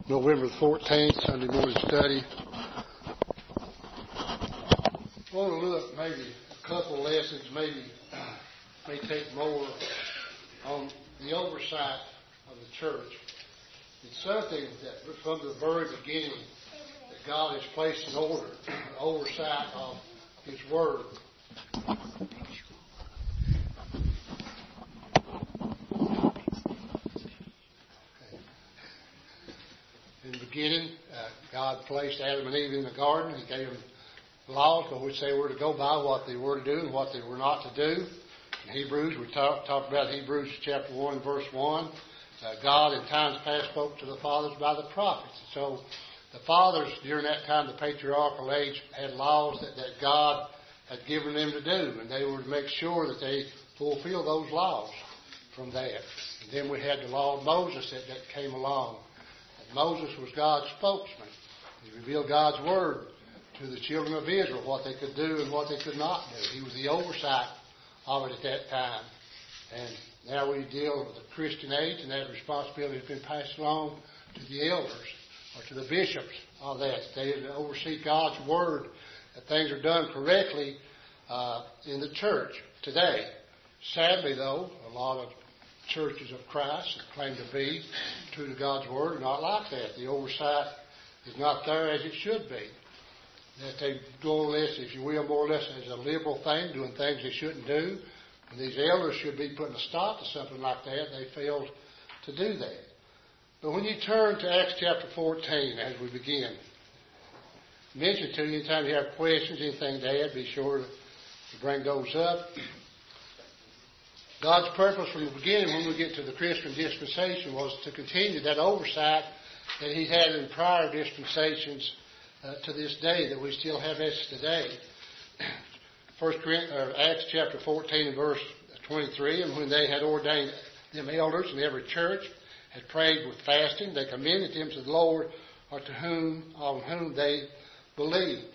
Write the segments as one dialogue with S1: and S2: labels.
S1: November the 14th, Sunday morning study. I want to look maybe a couple lessons, may take more on the oversight of the church. It's something that from the very beginning that God has placed in order, oversight of His Word. In the beginning, God placed Adam and Eve in the garden. He gave them laws by which they were to go by, what they were to do and what they were not to do. In Hebrews, we talked about Hebrews chapter 1, verse 1. God in times past spoke to the fathers by the prophets. So the fathers during that time, the patriarchal age, had laws that God had given them to do, and they were to make sure that they fulfill those laws from that. And then we had the law of Moses that came along. Moses was God's spokesman. He revealed God's word to the children of Israel, what they could do and what they could not do. He was the oversight of it at that time. And now we deal with the Christian age, and that responsibility has been passed along to the elders or to the bishops of that. They oversee God's word, that things are done correctly in the church today. Sadly, though, a lot of churches of Christ that claim to be true to God's Word are not like that. The oversight is not there as it should be. That they go less, if you will, more or less as a liberal thing, doing things they shouldn't do. And these elders should be putting a stop to something like that. They failed to do that. But when you turn to Acts chapter 14 as we begin, mention to you anytime you have questions, anything to add, be sure to bring those up. God's purpose from the beginning, when we get to the Christian dispensation, was to continue that oversight that He had in prior dispensations to this day, that we still have as today. Acts chapter 14 and verse 23, and when they had ordained them elders in every church, had prayed with fasting, they commended them to the Lord, or on whom they believed.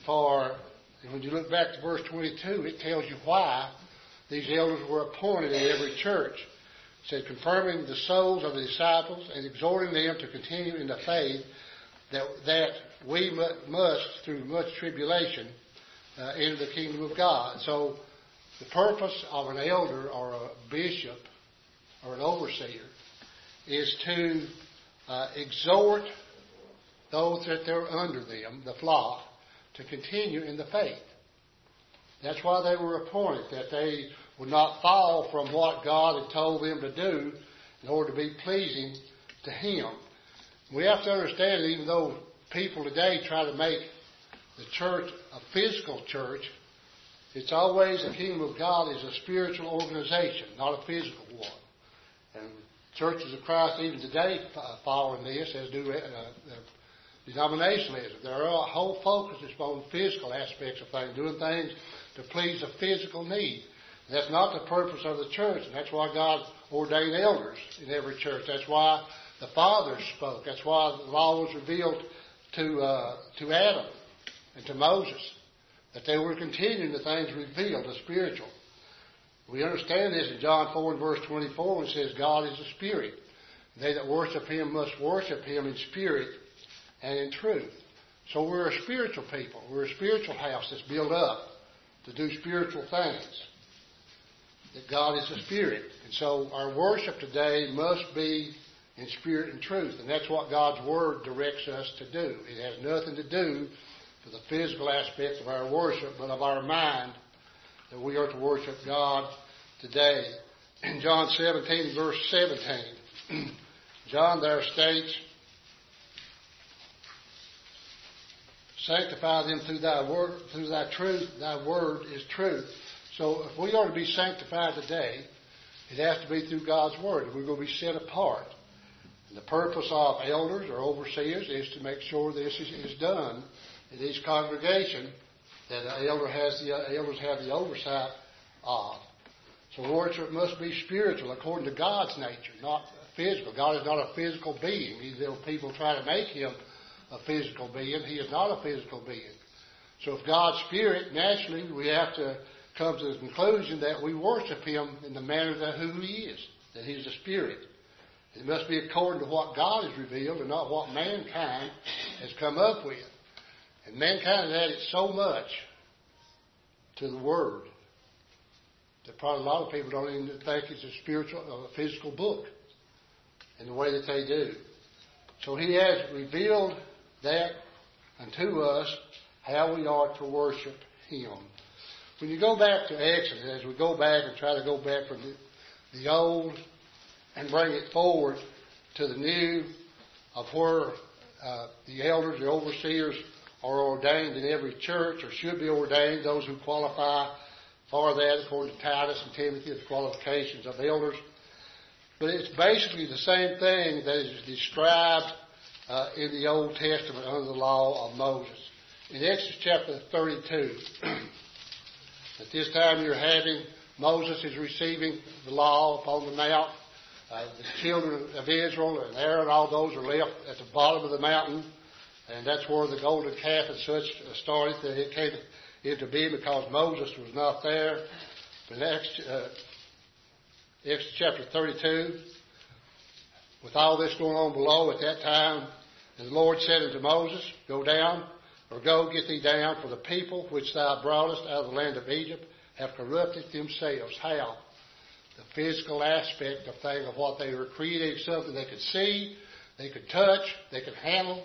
S1: And when you look back to verse 22, it tells you why these elders were appointed in every church. It said, confirming the souls of the disciples and exhorting them to continue in the faith that we must, through much tribulation, enter the kingdom of God. So the purpose of an elder or a bishop or an overseer is to exhort those that they're under them, the flock, to continue in the faith. That's why they were appointed, that they would not fall from what God had told them to do in order to be pleasing to Him. We have to understand that even though people today try to make the church a physical church, it's always the kingdom of God is a spiritual organization, not a physical one. And churches of Christ even today follow in this, as do denominationalism. Their whole focus is on physical aspects of things, doing things to please a physical need. And that's not the purpose of the church, and that's why God ordained elders in every church. That's why the fathers spoke. That's why the law was revealed to Adam and to Moses, that they were continuing the things revealed, the spiritual. We understand this in John 4 and verse 24 when it says God is a spirit. They that worship Him must worship Him in spirit and in truth. So we're a spiritual people. We're a spiritual house that's built up to do spiritual things. That God is a spirit. And so our worship today must be in spirit and truth. And that's what God's Word directs us to do. It has nothing to do with the physical aspects of our worship, but of our mind, that we are to worship God today. In John 17, verse 17, John there states, sanctify them through thy word, through thy truth. Thy word is truth. So if we are to be sanctified today, it has to be through God's word. We're going to be set apart. And the purpose of elders or overseers is to make sure this is done in each congregation, that the elders have the oversight of. So worship must be spiritual according to God's nature, not physical. God is not a physical being. These little people try to make Him a physical being. He is not a physical being. So if God's spirit, naturally we have to come to the conclusion that we worship Him in the manner that who He is, that He's a spirit. It must be according to what God has revealed and not what mankind has come up with. And mankind has added so much to the Word that probably a lot of people don't even think it's a spiritual or a physical book in the way that they do. So He has revealed that unto us how we are to worship Him. When you go back to Exodus, as we go back and try to go back from the old and bring it forward to the new of where the elders, the overseers are ordained in every church or should be ordained, those who qualify for that according to Titus and Timothy, the qualifications of elders. But it's basically the same thing that is described in the Old Testament under the law of Moses. In Exodus chapter 32, at this time Moses is receiving the law upon the mount. The children of Israel and Aaron, all those are left at the bottom of the mountain. And that's where the golden calf and such started. That it came into being because Moses was not there. But next, Exodus chapter 32, with all this going on below at that time, and the Lord said unto Moses, Go down, or go, get thee down, for the people which thou broughtest out of the land of Egypt have corrupted themselves. How? The physical aspect of things, of what they were creating, something they could see, they could touch, they could handle.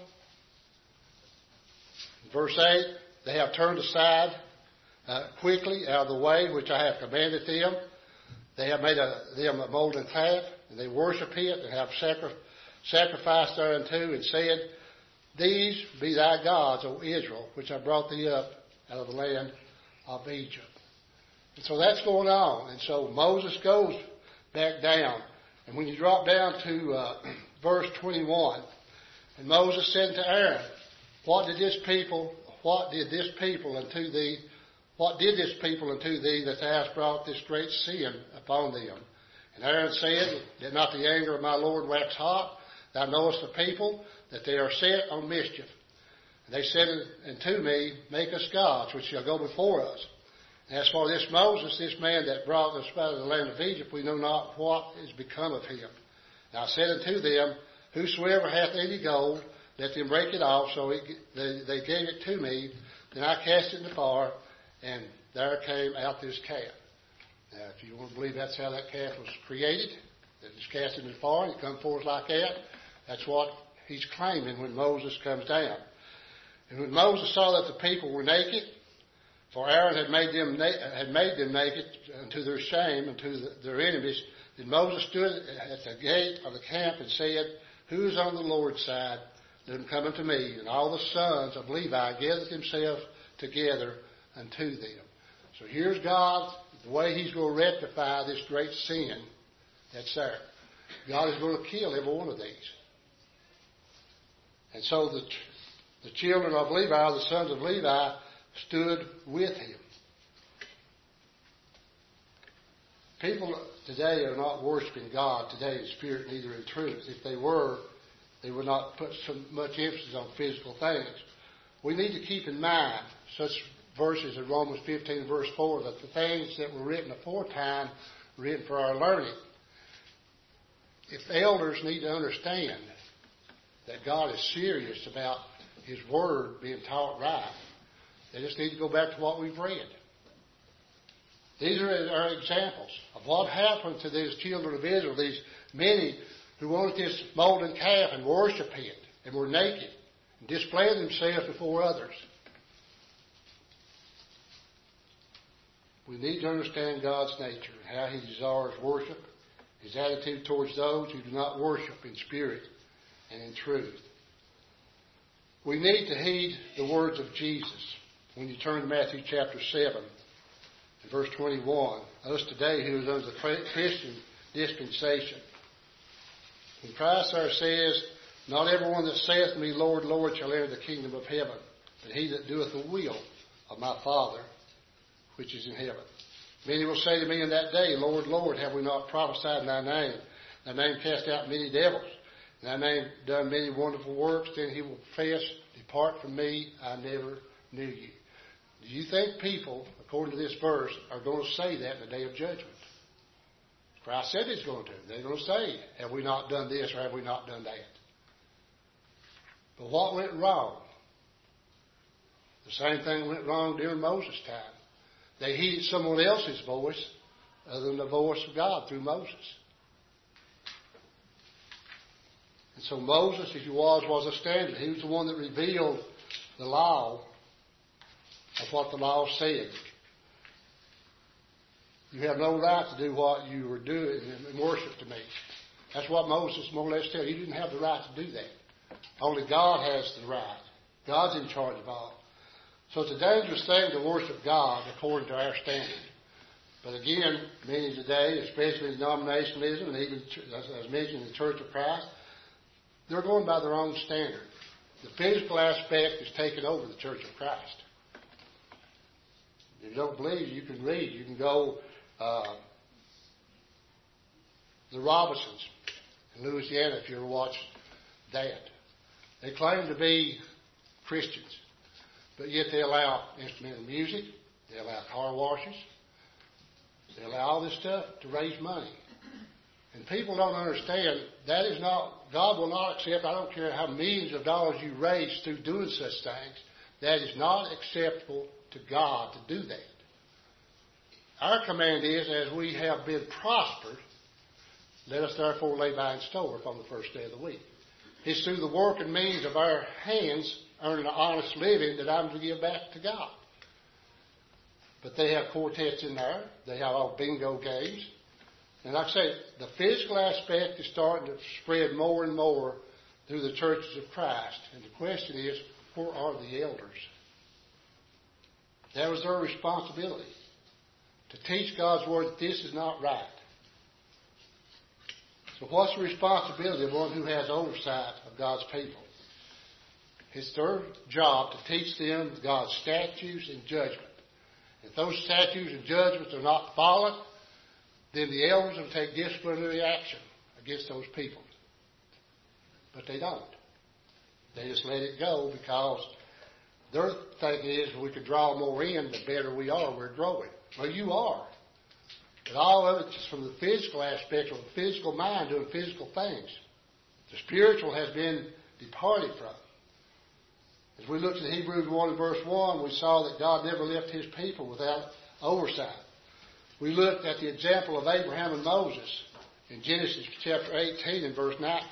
S1: Verse 8, they have turned aside quickly out of the way which I have commanded them. They have made them a molten calf, and they worship it, and have sacrificed thereunto, and said, These be thy gods, O Israel, which I brought thee up out of the land of Egypt. And so that's going on. And so Moses goes back down. And when you drop down to verse 21, and Moses said to Aaron, What did this people unto thee that thou hast brought this great sin upon them? And Aaron said, Did not the anger of my Lord wax hot? Thou knowest the people, that they are set on mischief. And they said unto me, Make us gods, which shall go before us. And as for this Moses, this man that brought us out of the land of Egypt, we know not what is become of him. And I said unto them, Whosoever hath any gold, let them break it off. So they gave it to me. Then I cast it in the fire, and there came out this calf. Now, if you want to believe that's how that calf was created, that it's cast in the fire, and it come forth like that, that's what he's claiming when Moses comes down. And when Moses saw that the people were naked, for Aaron had made them naked unto their shame, unto their enemies, then Moses stood at the gate of the camp and said, Who is on the Lord's side? Let him come unto me. And all the sons of Levi gathered themselves together unto them. So here's God, the way He's going to rectify this great sin that's there. God is going to kill every one of these. And so the children of Levi, the sons of Levi, stood with him. People today are not worshiping God today in spirit, neither in truth. If they were, they would not put so much emphasis on physical things. We need to keep in mind such verses in Romans 15 verse 4, that the things that were written aforetime were written for our learning. If elders need to understand that God is serious about His Word being taught right, they just need to go back to what we've read. These are our examples of what happened to these children of Israel, these many who wanted this molten calf and worship it, and were naked, and displayed themselves before others. We need to understand God's nature and how He desires worship, His attitude towards those who do not worship in spirit and in truth. We need to heed the words of Jesus. When you turn to Matthew chapter 7, and verse 21, us today who is under the Christian dispensation. When Christ there says, Not everyone that saith to me, Lord, Lord, shall enter the kingdom of heaven, but he that doeth the will of my Father, which is in heaven. Many will say to me in that day, Lord, Lord, have we not prophesied in thy name? Thy name cast out many devils, and thy name done many wonderful works. Then he will confess, Depart from me, I never knew you. Do you think people, according to this verse, are going to say that in the day of judgment? Christ said He's going to. They're going to say, have we not done this or have we not done that? But what went wrong? The same thing went wrong during Moses' time. They heeded someone else's voice other than the voice of God through Moses. And so Moses, as he was a standard. He was the one that revealed the law of what the law said. You have no right to do what you were doing in worship to me. That's what Moses more or less said. He didn't have the right to do that. Only God has the right. God's in charge of all. So it's a dangerous thing to worship God according to our standard. But again, many today, especially denominationalism and even, as mentioned, the Church of Christ, they're going by their own standard. The physical aspect is taking over the Church of Christ. If you don't believe, you can read. You can go the Robinsons in Louisiana, if you ever watched that. They claim to be Christians, but yet they allow instrumental music, they allow car washes, they allow all this stuff to raise money. And people don't understand that is not, God will not accept, I don't care how millions of dollars you raise through doing such things, that is not acceptable to God to do that. Our command is, as we have been prospered, let us therefore lay by in store upon the first day of the week. It's through the work and means of our hands earning an honest living that I'm to give back to God. But they have quartets in there. They have all bingo games. And like I say, the physical aspect is starting to spread more and more through the churches of Christ. And the question is, where are the elders? That was their responsibility, to teach God's Word that this is not right. So what's the responsibility of one who has oversight of God's people? It's their job to teach them God's statutes and judgment. If those statutes and judgments are not followed, then the elders will take disciplinary action against those people. But they don't. They just let it go because their thinking is if we could draw more in, the better we are, we're growing. Well, you are. But all of it is from the physical aspect of the physical mind doing physical things. The spiritual has been departed from. As we looked at Hebrews 1 and verse 1, we saw that God never left His people without oversight. We looked at the example of Abraham and Moses in Genesis chapter 18 and verse 19.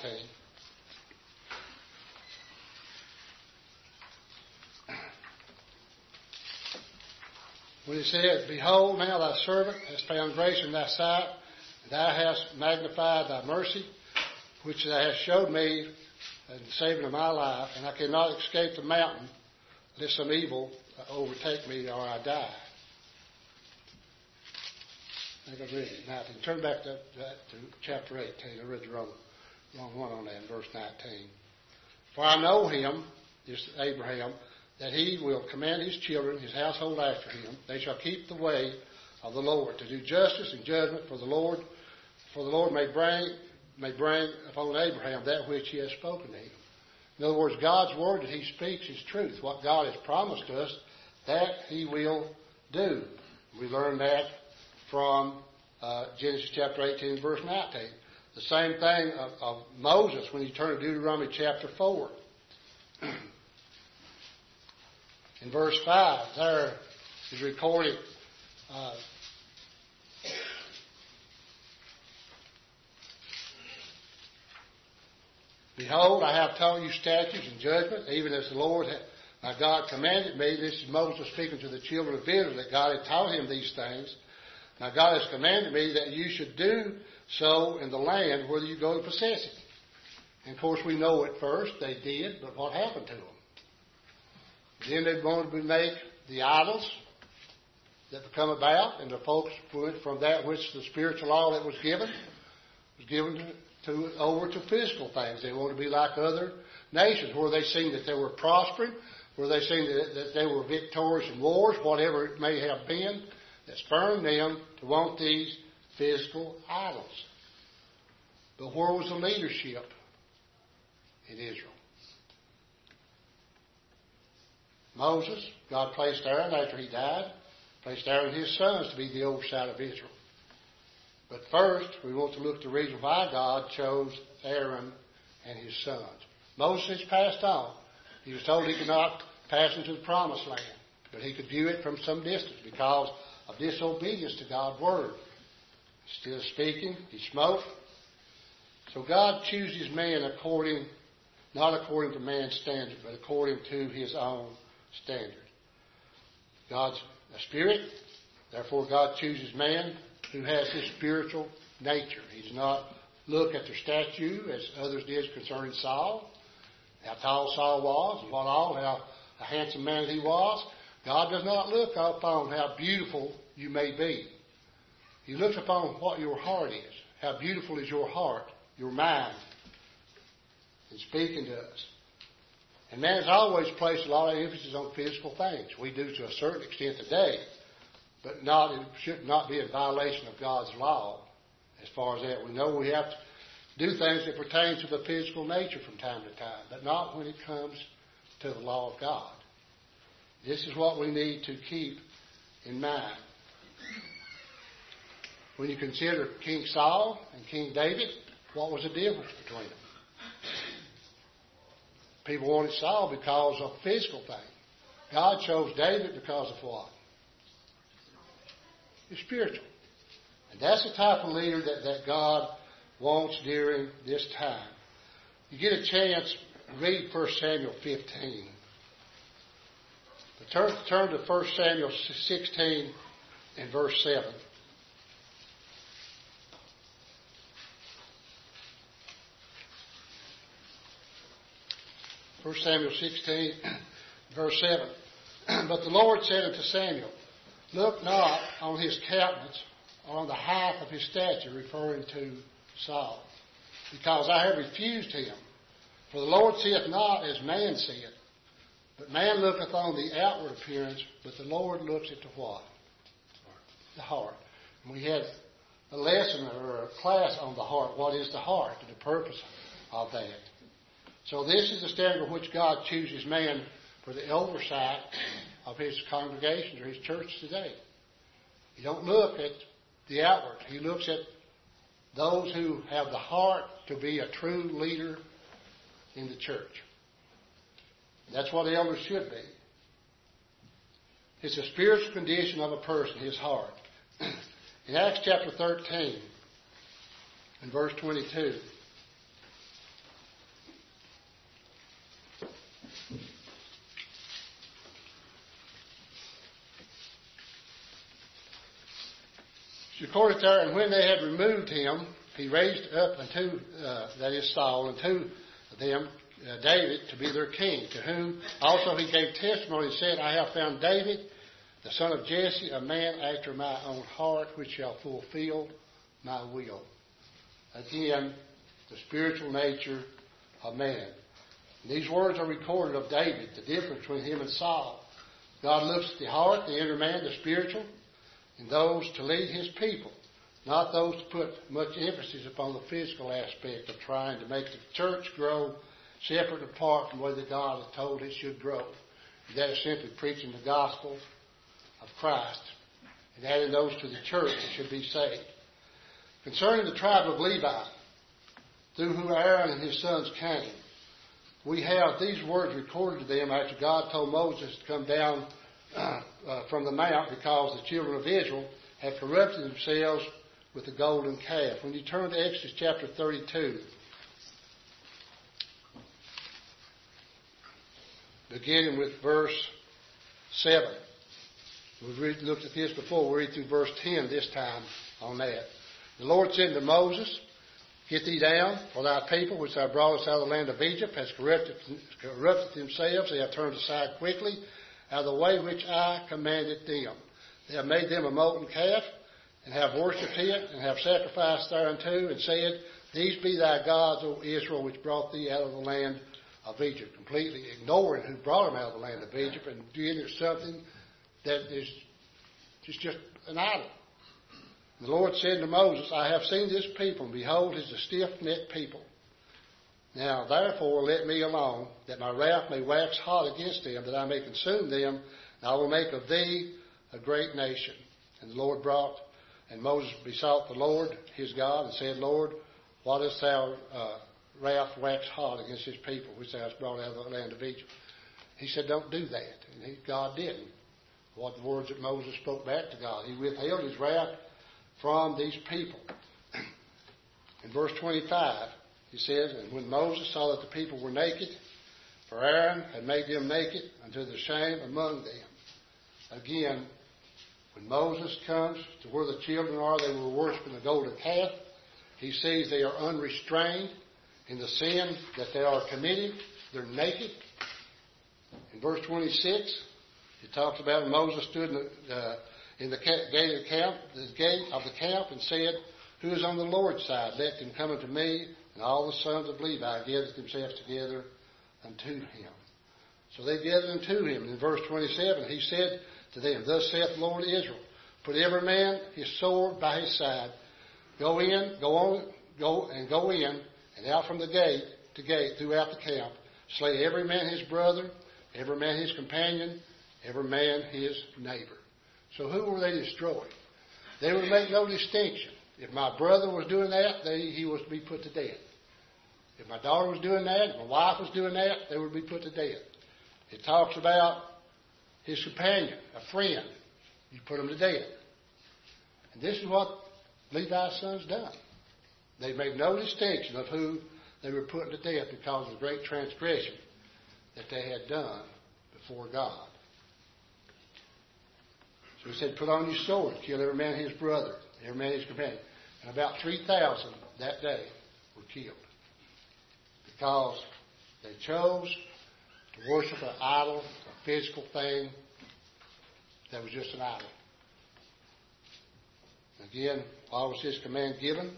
S1: When it says, Behold, now thy servant has found grace in thy sight, and thou hast magnified thy mercy, which thou hast showed me in the saving of my life, and I cannot escape the mountain, lest some evil overtake me or I die. I think I read it. 19. Turn back to chapter 18. I read the wrong one on that in verse 19. For I know him, this Abraham, that he will command his children, his household after him. They shall keep the way of the Lord, to do justice and judgment for the Lord may bring upon Abraham that which he has spoken to him. In other words, God's word that he speaks is truth. What God has promised us, that he will do. We learn that from Genesis chapter 18, verse 19. The same thing of Moses when you turn to Deuteronomy chapter 4. In verse 5, there is recorded Behold, I have taught you statutes and judgment, even as the Lord my God commanded me. This is Moses speaking to the children of Israel, that God had taught him these things. Now God has commanded me that you should do so in the land where you go to possess it. And of course we know at first they did, but what happened to them? Then they wanted to make the idols that become about, and the folks went from that which the spiritual law that was given over to physical things. They wanted to be like other nations, where they seen that they were prospering, where they seen that they were victorious in wars, whatever it may have been, that spurred them to want these physical idols. But where was the leadership in Israel? Moses, God placed Aaron after he died, placed Aaron and his sons to be the oversight of Israel. But first, we want to look at the reason why God chose Aaron and his sons. Moses has passed on. He was told he could not pass into the promised land, but he could view it from some distance because of disobedience to God's word. Instead of speaking, he smote. So God chooses man not according to man's standard, but according to his own standard. God's a spirit, therefore God chooses man who has his spiritual nature. He does not look at their statue as others did concerning Saul, how tall Saul was, and how a handsome man he was. God does not look upon how beautiful you may be. He looks upon what your heart is. How beautiful is your heart, your mind, in speaking to us. And man has always placed a lot of emphasis on physical things. We do to a certain extent today, but it should not be a violation of God's law. As far as that, we know we have to do things that pertain to the physical nature from time to time, but not when it comes to the law of God. This is what we need to keep in mind. When you consider King Saul and King David, what was the difference between them? People wanted Saul because of physical things. God chose David because of what? He's spiritual. And that's the type of leader that God wants during this time. You get a chance, read 1 Samuel 15. But turn to 1 Samuel 16 and verse 7. 1 Samuel 16, verse 7. But the Lord said unto Samuel, look not on his countenance or on the height of his stature, referring to Saul, because I have refused him. For the Lord seeth not as man seeth, but man looketh on the outward appearance, but the Lord looks at the what? The heart. And we had a lesson or a class on the heart. What is the heart and the purpose of that? So this is the standard which God chooses man for the oversight of his congregations or his church today. He don't look at the outward. He looks at those who have the heart to be a true leader in the church. That's what elders should be. It's a spiritual condition of a person, his heart. In Acts chapter 13, in verse 22, it's recorded there, and when they had removed him, he raised up unto, that is Saul, unto them David to be their king, to whom also he gave testimony and said, I have found David, the son of Jesse, a man after my own heart, which shall fulfill my will. Again, the spiritual nature of man. And these words are recorded of David, the difference between him and Saul. God looks at the heart, the inner man, the spiritual, and those to lead his people, not those to put much emphasis upon the physical aspect of trying to make the church grow separate and apart from the way that God has told it should grow. And that is simply preaching the gospel of Christ and adding those to the church that should be saved. Concerning the tribe of Levi, through whom Aaron and his sons came, we have these words recorded to them after God told Moses to come down from the mount because the children of Israel had corrupted themselves with the golden calf. When you turn to Exodus chapter 32, beginning with verse 7. We've looked at this before. We'll read through verse 10 this time on that. The Lord said to Moses, get thee down, for thy people, which thou broughtest out of the land of Egypt, has corrupted themselves. They have turned aside quickly out of the way which I commanded them. They have made them a molten calf, and have worshipped it, and have sacrificed thereunto, and said, these be thy gods, O Israel, which brought thee out of the land of Egypt. Completely ignoring who brought them out of the land of Egypt, and doing it something that is just an idol. And the Lord said to Moses, I have seen this people, and behold, it is a stiff-necked people. Now, therefore, let me alone, that my wrath may wax hot against them, that I may consume them, and I will make of thee a great nation. And the Lord brought And Moses besought the Lord, his God, and said, Lord, why dost thou wrath wax hot against this people, which thou hast brought out of the land of Egypt? He said, don't do that. And God didn't. What the words that Moses spoke back to God. He withheld his wrath from these people. In verse 25, he says, and when Moses saw that the people were naked, for Aaron had made them naked unto the shame among them. Again, when Moses comes to where the children are, they were worshiping the golden calf. He sees they are unrestrained in the sin that they are committing. They're naked. In verse 26, it talks about Moses stood in the gate of the camp, and said, who is on the Lord's side? Let them come unto me. And all the sons of Levi gathered themselves together unto him. So they gathered unto him. In verse 27, he said to them, thus saith the Lord of Israel, put every man his sword by his side. Go in, and out from the gate to gate throughout the camp. Slay every man his brother, every man his companion, every man his neighbor. So who were they destroying? They would make no distinction. If my brother was doing that, he was to be put to death. If my daughter was doing that, if my wife was doing that, they would be put to death. It talks about his companion, a friend. You put them to death. And this is what Levi's sons done. They made no distinction of who they were putting to death because of the great transgression that they had done before God. So he said, put on your sword, kill every man his brother, every man his companion. And about 3,000 that day were killed because they chose to worship an idol, a physical thing that was just an idol. Again, why was this command given?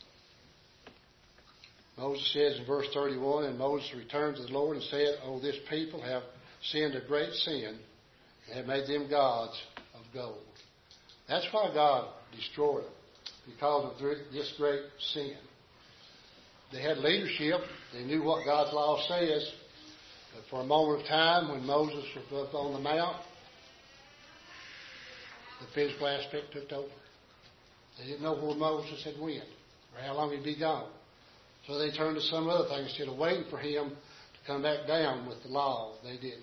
S1: Moses says in verse 31, and Moses returned to the Lord and said, oh, this people have sinned a great sin and have made them gods of gold. That's why God destroyed them, because of this great sin. They had leadership. They knew what God's law says. But for a moment of time, when Moses was up on the mount, the physical aspect took over. They didn't know where Moses had went or how long he'd be gone. So they turned to some other thing instead of waiting for him to come back down with the law. They didn't.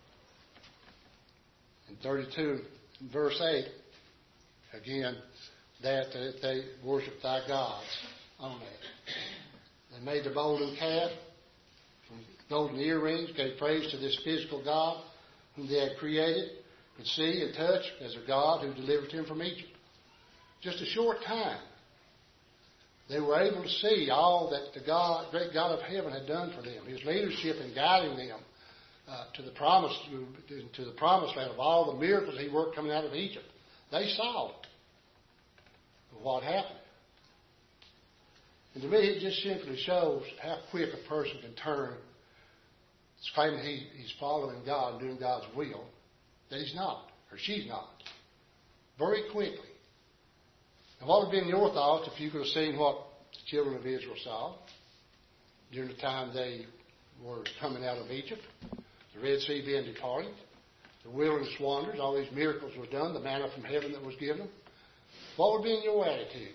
S1: In 32, verse 8, again, that they worshiped thy gods on that. They made the golden calf, golden earrings, gave praise to this physical God whom they had created, could see and touch as a God who delivered him from Egypt. Just a short time, they were able to see all that the great God of heaven had done for them. His leadership in guiding them to the promised land of all the miracles he worked coming out of Egypt. They saw it. But what happened? And to me, it just simply shows how quick a person can turn, claiming he's following God and doing God's will, that he's not, or she's not. Very quickly. And what would have been your thoughts if you could have seen what the children of Israel saw during the time they were coming out of Egypt, the Red Sea being departed, the wilderness wonders, all these miracles were done, the manna from heaven that was given them? What would be in your attitude?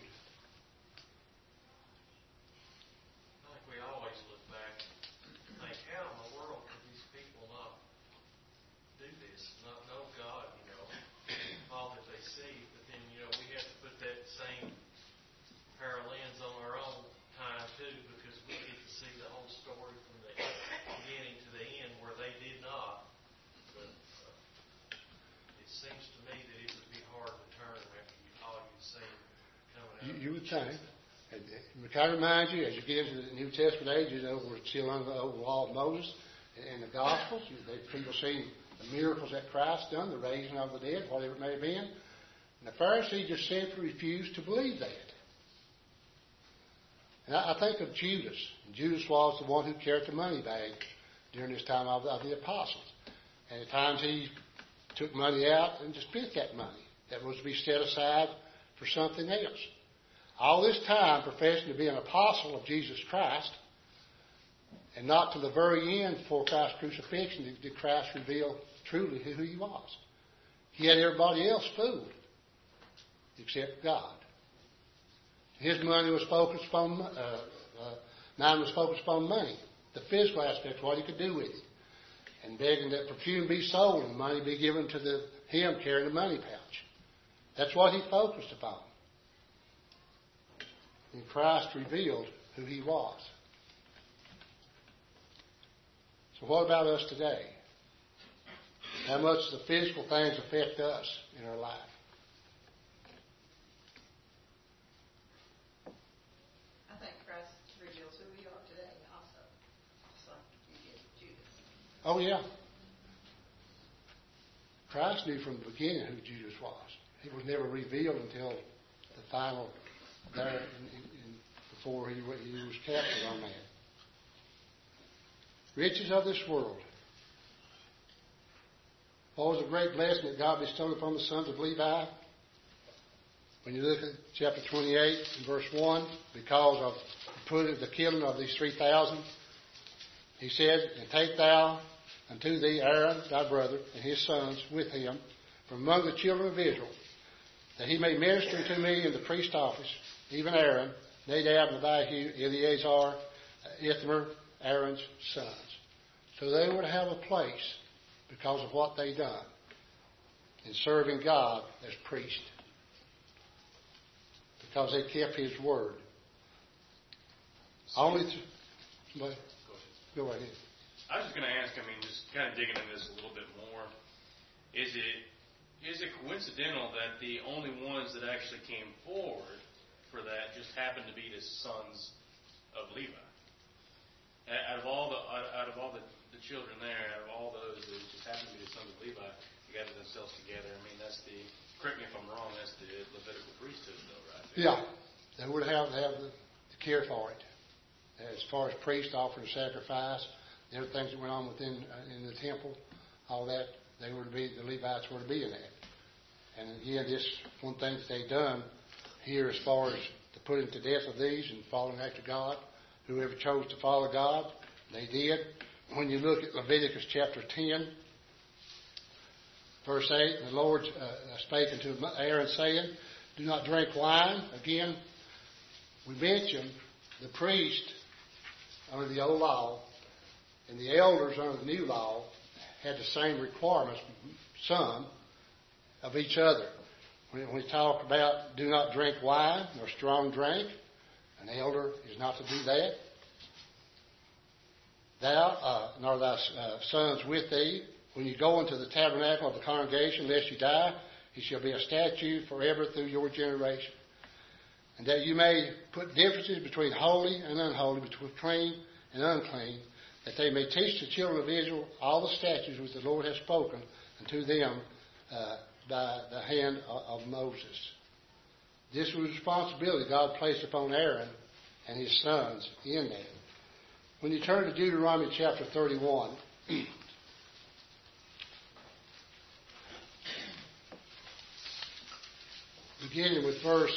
S2: I think we always look back and think, how in the world could these people not do this, not know God, all that they see? But then, we have to put that same pair of lens on our own time, too, because we get to see the whole story from the beginning to the end where they did not. But it seems to me that it would be hard to turn after all you've seen coming out.
S1: You would think. And it kind of reminds you, as you get into the New Testament age, we're still under the old law of Moses and the Gospels. People seen the miracles that Christ done, the raising of the dead, whatever it may have been. And the Pharisees just simply refused to believe that. And I think of Judas. And Judas was the one who carried the money bag during this time of the apostles. And at times he took money out and just spent that money that was to be set aside for something else. All this time professing to be an apostle of Jesus Christ, and not to the very end before Christ's crucifixion did Christ reveal truly who he was. He had everybody else fooled except God. His money was focused upon, mind was focused upon money, the physical aspect, what he could do with it, and begging that perfume be sold and money be given to him carrying the money pouch. That's what he focused upon. And Christ revealed who he was. So what about us today? How much do the physical things affect us in our life?
S3: I think Christ reveals who we are today also, just like you did Judas.
S1: Oh, yeah. Christ knew from the beginning who Judas was. He was never revealed until the final there before he was captured on that. Riches of this world. What was the great blessing that God bestowed upon the sons of Levi? When you look at chapter 28 and verse 1, because of the killing of these 3,000, he said, "And take thou unto thee Aaron thy brother and his sons with him from among the children of Israel, that he may minister unto me in the priest office, even Aaron, Nadab, Abihu, Eleazar, Ithamar, Aaron's sons." So they would have a place because of what they done in serving God as priest, because they kept His word. Go ahead.
S4: I was just going to ask, just kind of digging into this a little bit more, is it coincidental that the only ones that actually came forward for that just happened to be the sons of Levi? Out of all the children there, out of all those, it just happened to be the sons of Levi who gathered themselves together. That's correct me if I'm wrong, that's the Levitical priesthood though, right?
S1: Yeah. They would have the care for it. As far as priests offering sacrifice, the other things that went on within in the temple, all that, the Levites were to be in that. And again, this one thing that they done here as far as the putting to death of these and following after God, whoever chose to follow God, they did. When you look at Leviticus chapter 10, verse 8, the Lord spake unto Aaron, saying, "Do not drink wine." Again, we mentioned the priest under the old law and the elders under the new law had the same requirements, some, of each other. When we talk about do not drink wine nor strong drink, an elder is not to do that. Thou, nor thy sons with thee, when you go into the tabernacle of the congregation, lest you die, he shall be a statute forever through your generation. And that you may put differences between holy and unholy, between clean and unclean, that they may teach the children of Israel all the statutes which the Lord has spoken unto them by the hand of Moses. This was a responsibility God placed upon Aaron and his sons in that. When you turn to Deuteronomy chapter 31, beginning with verse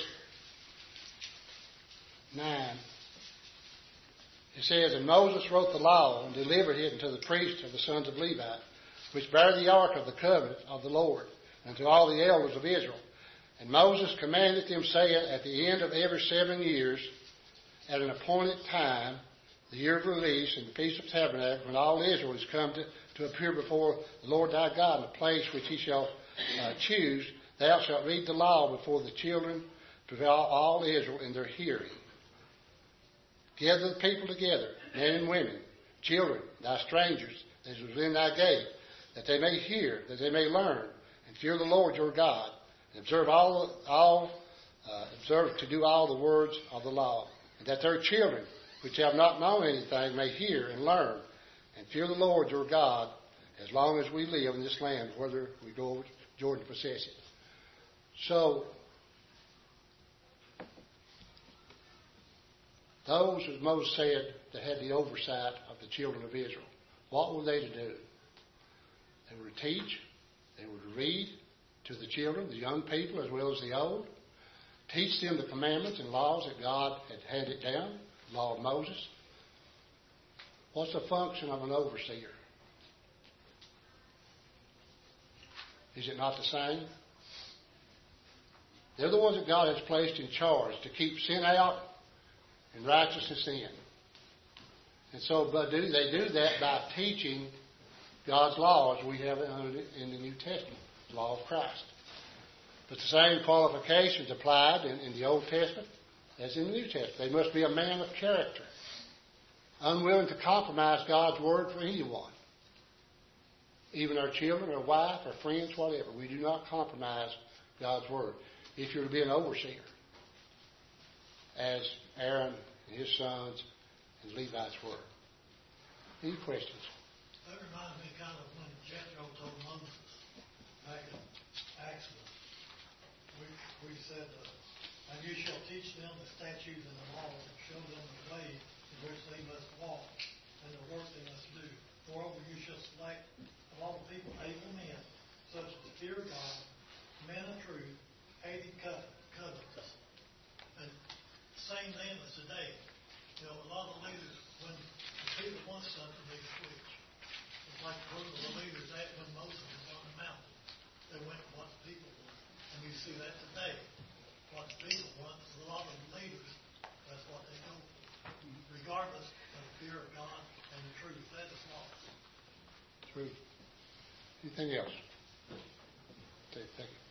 S1: 9, it says, "And Moses wrote the law and delivered it unto the priests of the sons of Levi, which bare the ark of the covenant of the Lord, and to all the elders of Israel. And Moses commanded them, saying, At the end of every 7 years, at an appointed time, the year of release and the Feast of Tabernacles, when all Israel is come to appear before the Lord thy God in the place which he shall choose, thou shalt read the law before the children, to all Israel in their hearing. Gather the people together, men and women, children, thy strangers, as was in thy gate, that they may hear, that they may learn, and fear the Lord your God, and observe to do all the words of the law, and that their children, which have not known anything, may hear and learn, and fear the Lord your God, as long as we live in this land, whether we go over Jordan to possess it." So, those, as Moses said, that had the oversight of the children of Israel, what were they to do? They were to teach, they were to read to the children, the young people as well as the old, teach them the commandments and laws that God had handed down, the law of Moses. What's the function of an overseer? Is it not the same? They're the ones that God has placed in charge to keep sin out and righteousness in. And so but they do that by teaching God's laws we have in the New Testament, the law of Christ. But the same qualifications applied in the Old Testament as in the New Testament. They must be a man of character, unwilling to compromise God's word for anyone. Even our children, our wife, our friends, whatever. We do not compromise God's word. If you're to be an overseer, as Aaron and his sons and Levites were. Any questions?
S5: That reminds me kind of when Jethro told Moses back in Exodus. We said, and you shall teach them the statutes and the laws and show them the way in which they must walk and the work they must do. Moreover, you shall select among the people able men, such as fear God, men of truth, hating covetousness. And same then as today. You know, a lot of leaders, when the people want something, they switch. It's like one of the leaders that when Moses was on the mountain, they went with what the people want. And you see that today. What the people want, a lot of the leaders, that's what they go for. Regardless of the fear of God and the truth. That is lost.
S1: True. Anything else? Okay, thank you.